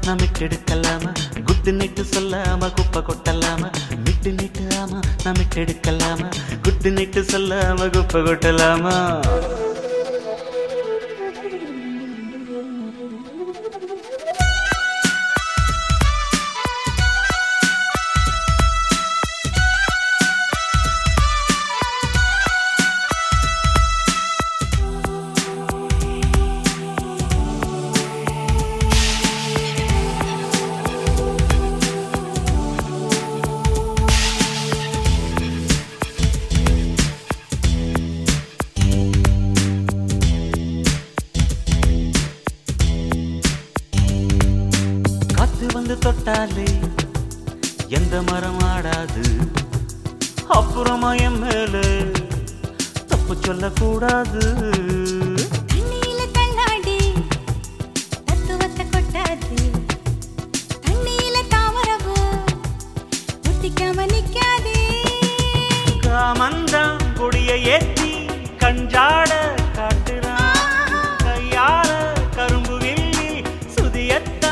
நான் மிட்டெடுக்கலாமா good night சொல்லாம குப்பை கொட்டலாமா மிட்டு நைட்டு ஆமா நான் மிட்டெடுக்கலாமா குட்டு நைட்டு சொல்லாம குப்பை கொட்டலாமா வந்து தொட்டாலே எந்த மரம் ஆடாது அப்புறமா என் மேல தப்பு சொல்லக்கூடாது தண்ணியில தள்ளாடி தத்துவத்தை கொட்டாது தண்ணியில தாமரவு முத்திக்காம நிக்காதே காமந்தான் கொடிய ஏற்றி கஞ்சாட காட்டுறான் கையால கரும்பு வில்லி சுதியத்தான்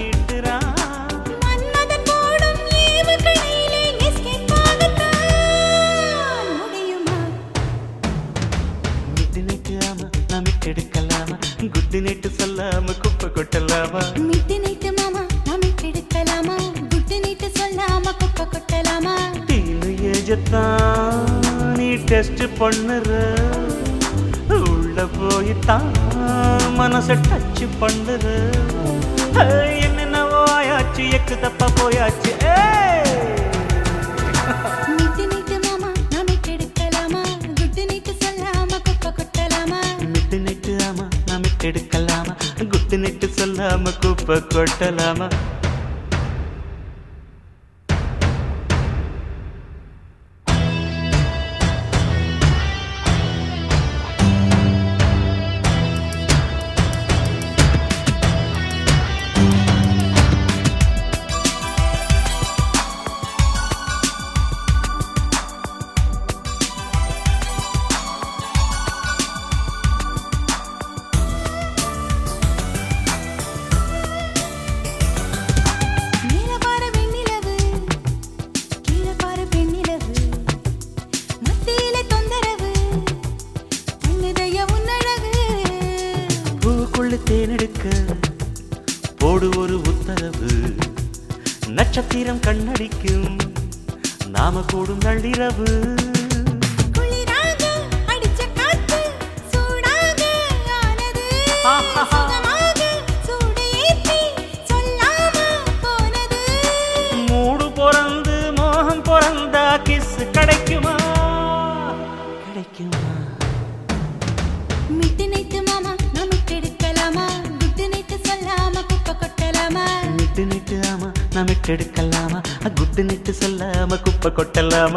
எடுக்கலாமா குட்டு நைட்டு சொல்லாம குப்பை கொட்டலாமா மிட்டு நைட்டு மாமா நாம எடுக்கலாமா குட்டு நைட்டு சொல்லாம குப்பை கொட்டலாமா தீனு ஏஜத்தான் நீ டெஸ்ட் பண்ணுற உள்ள போய்தான் மனச டச் பண்ணுற என்னென்னவோ ஆயாச்சு எக்கு தப்பா போயாச்சு மிட்டு நைட்டு மாமா நாம எடுக்கலாமா குட்டு நைட்டு சொல்லாம குப்பை கொட்டலாமா எடுக்கலாமா குட்டு நெட்டு சொல்லாம குப்பை கொட்டலாமா தேனெடுக்க போடு ஒரு உத்தரவு நட்சத்திரம் கண்ணடிக்கும் நாம கூடும் நள்ளிரவு மூடு பொறந்து மோகம் பொறந்தா கிஸ் கிடைக்குமா கிடைக்குமா மிட்டு நைட்டு மாமா மிட்டு நைட்டு ஆமா நான் மிட்டெடுக்கலாமா குட்டு நைட்டு சொல்லாம குப்பை கொட்டலாமா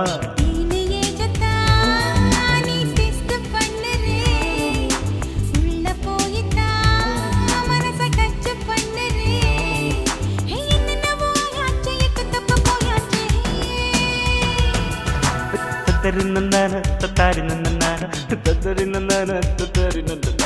தத்தரி நந்தான தத்தாரி நந்தனான தத்தரி நந்தான தத்தாரி நந்தனான